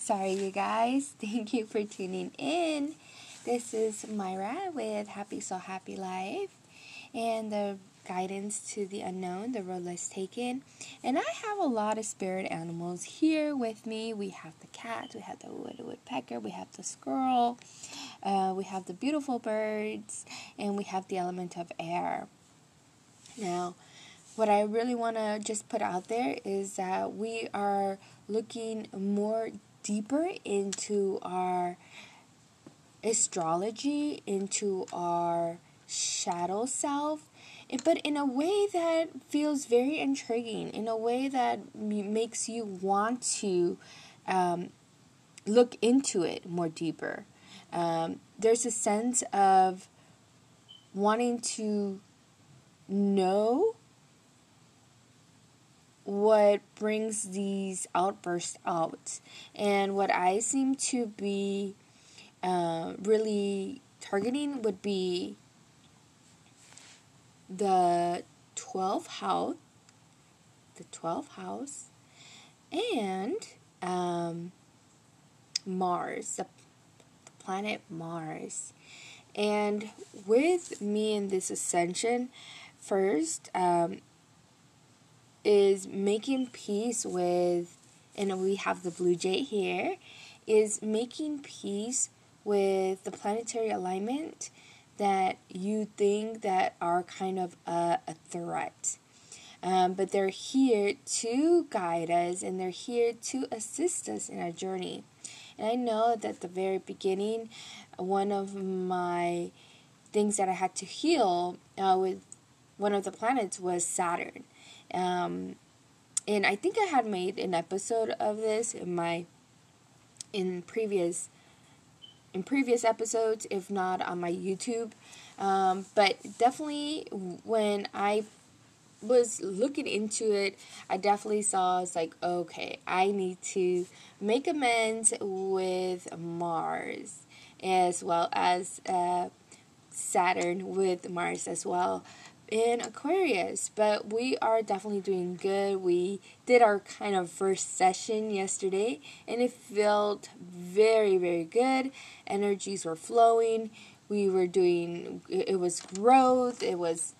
Sorry, you guys. Thank you for tuning in. This is Myra with Happy Soul Happy Life and the guidance to the unknown, the road less taken. And I have a lot of spirit animals here with me. We have the cat, we have the woodpecker, we have the squirrel, we have the beautiful birds, and we have the element of air. Now, what I really want to just put out there is that we are looking more deeper into our astrology, into our shadow self, but in a way that feels very intriguing, in a way that makes you want to look into it more deeper. There's a sense of wanting to know what brings these outbursts out. And what I seem to be really targeting would be the 12th house, and Mars, the planet Mars. And with me in this ascension, first, is making peace with, and we have the blue jay here, is making peace with the planetary alignment that you think that are kind of a threat. But they're here to guide us, and they're here to assist us in our journey. And I know that at the very beginning, one of my things that I had to heal with one of the planets was Saturn. And I think I had made an episode of this in previous episodes, if not on my YouTube. But definitely when I was looking into it, I definitely saw, it's like, okay, I need to make amends with Mars, as well as Saturn with Mars as well in Aquarius. But we are definitely doing good. We did our kind of first session yesterday, and it felt very, very good. Energies were flowing. We were doing, it was growth, it was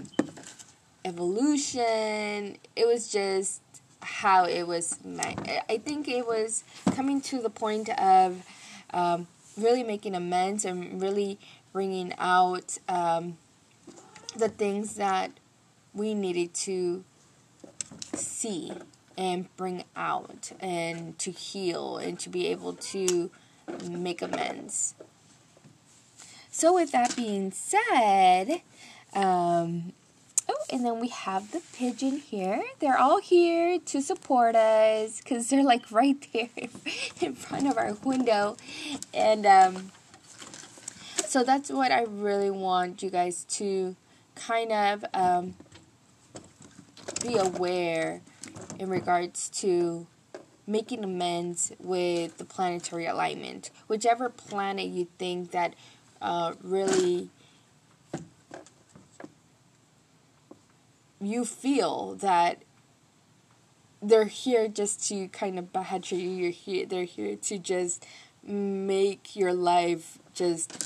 evolution, it was just how it was meant. I think it was coming to the point of really making amends and really bringing out the things that we needed to see and bring out and to heal and to be able to make amends. So with that being said, and then we have the pigeon here. They're all here to support us because they're like right there in front of our window. And so that's what I really want you guys to kind of be aware in regards to making amends with the planetary alignment. Whichever planet you think that really you feel that they're here just to kind of badger you, they're here to just make your life just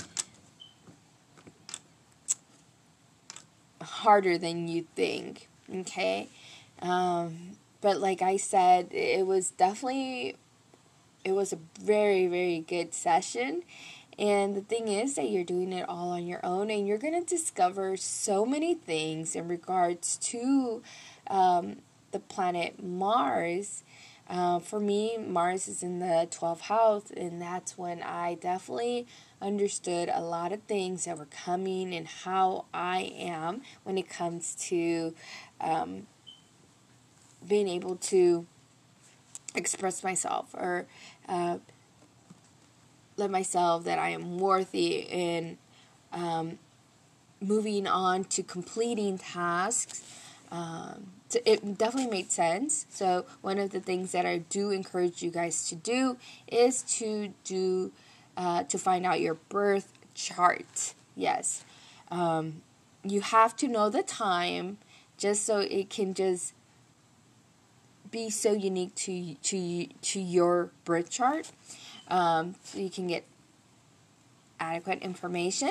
harder than you think, okay? But like I said, it was a very, very good session. And the thing is that you're doing it all on your own, and you're going to discover so many things in regards to the planet Mars. For me, Mars is in the 12th house, and that's when I definitely understood a lot of things that were coming and how I am when it comes to being able to express myself or let myself that I am worthy in moving on to completing tasks. So it definitely made sense. So one of the things that I do encourage you guys to do is to find out your birth chart. Yes. You have to know the time just so it can just be so unique to your birth chart. So you can get adequate information.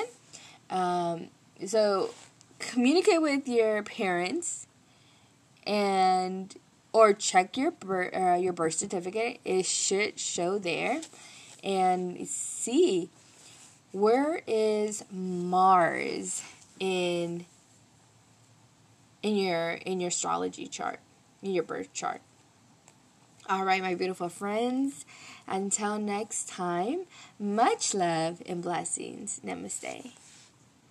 So communicate with your parents, and or check your birth certificate. It should show there, and see where is Mars in your astrology chart, in your birth chart. All right, my beautiful friends. Until next time, much love and blessings. Namaste.